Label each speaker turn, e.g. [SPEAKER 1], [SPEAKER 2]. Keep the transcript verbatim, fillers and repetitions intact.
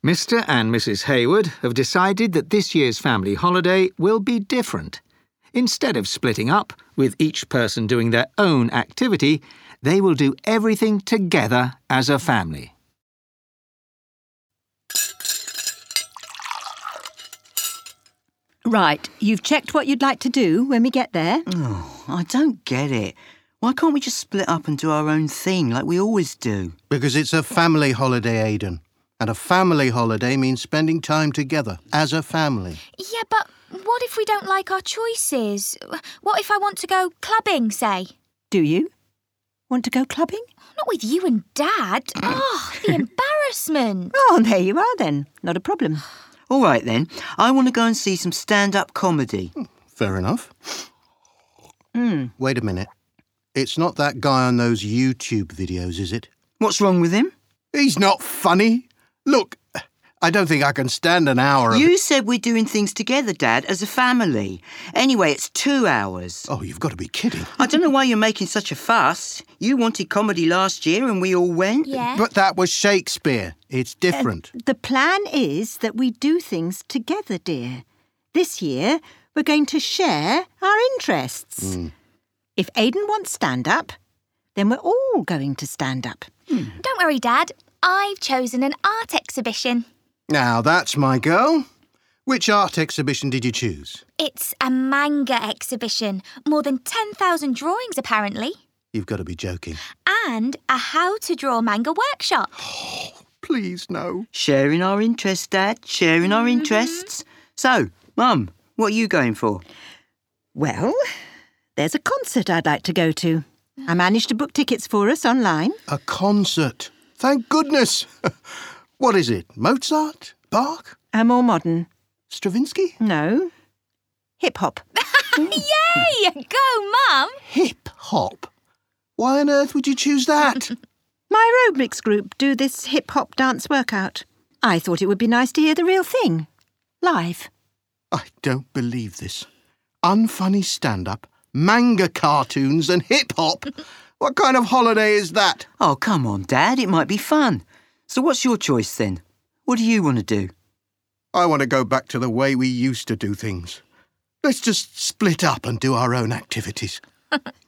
[SPEAKER 1] Mister and Missus Hayward have decided that this year's family holiday will be different. Instead of splitting up, with each person doing their own activity, they will do everything together as a family.
[SPEAKER 2] Right, you've checked what you'd like to do when we get there?
[SPEAKER 3] Oh, I don't get it. Why can't we just split up and do our own thing like we always do?
[SPEAKER 4] Because it's a family holiday, Aidan. And a family holiday means spending time together as a family.
[SPEAKER 5] Yeah, but what if we don't like our choices? What if I want to go clubbing, say?
[SPEAKER 2] Do you? Want to go clubbing?
[SPEAKER 5] Not with you and Dad. Oh, the embarrassment.
[SPEAKER 2] Oh, there you are then. Not a problem.
[SPEAKER 3] All right then, I want to go and see some stand-up comedy.
[SPEAKER 4] Fair enough.
[SPEAKER 2] Mm.
[SPEAKER 4] Wait a minute. It's not that guy on those YouTube videos, is it?
[SPEAKER 3] What's wrong with him?
[SPEAKER 4] He's not funny. Look, I don't think I can stand an hour of
[SPEAKER 3] You
[SPEAKER 4] it.
[SPEAKER 3] said we're doing things together, Dad, as a family. Anyway, it's two hours.
[SPEAKER 4] Oh, you've got to be kidding.
[SPEAKER 3] I don't know why you're making such a fuss. You wanted comedy last year and we all went.
[SPEAKER 5] Yeah.
[SPEAKER 4] But that was Shakespeare. It's different.
[SPEAKER 2] Uh, the plan is that we do things together, dear. This year, we're going to share our interests.
[SPEAKER 4] Mm.
[SPEAKER 2] If Aidan wants stand-up, then we're all going to stand up.
[SPEAKER 5] Hmm. Don't worry, Dad. I've chosen an art exhibition.
[SPEAKER 4] Now, that's my girl. Which art exhibition did you choose?
[SPEAKER 5] It's a manga exhibition. More than ten thousand drawings, apparently.
[SPEAKER 4] You've got to be joking.
[SPEAKER 5] And a how-to-draw manga workshop.
[SPEAKER 4] Please, no.
[SPEAKER 3] Sharing our interests, Dad. Sharing our
[SPEAKER 5] Mm-hmm.
[SPEAKER 3] interests. So, Mum, what are you going for?
[SPEAKER 2] Well, there's a concert I'd like to go to. I managed to book tickets for us online.
[SPEAKER 4] A concert. Thank goodness. What is it? Mozart? Bach?
[SPEAKER 2] A more modern.
[SPEAKER 4] Stravinsky?
[SPEAKER 2] No. Hip-hop.
[SPEAKER 5] Yay! Go, Mum!
[SPEAKER 4] Hip-hop? Why on earth would you choose that?
[SPEAKER 2] My aerobics group do this hip-hop dance workout. I thought it would be nice to hear the real thing. Live.
[SPEAKER 4] I don't believe this. Unfunny stand-up, manga cartoons and hip-hop? What kind of holiday is that?
[SPEAKER 3] Oh, come on, Dad. It might be fun. So what's your choice then? What do you want to do?
[SPEAKER 4] I want to go back to the way we used to do things. Let's just split up and do our own activities.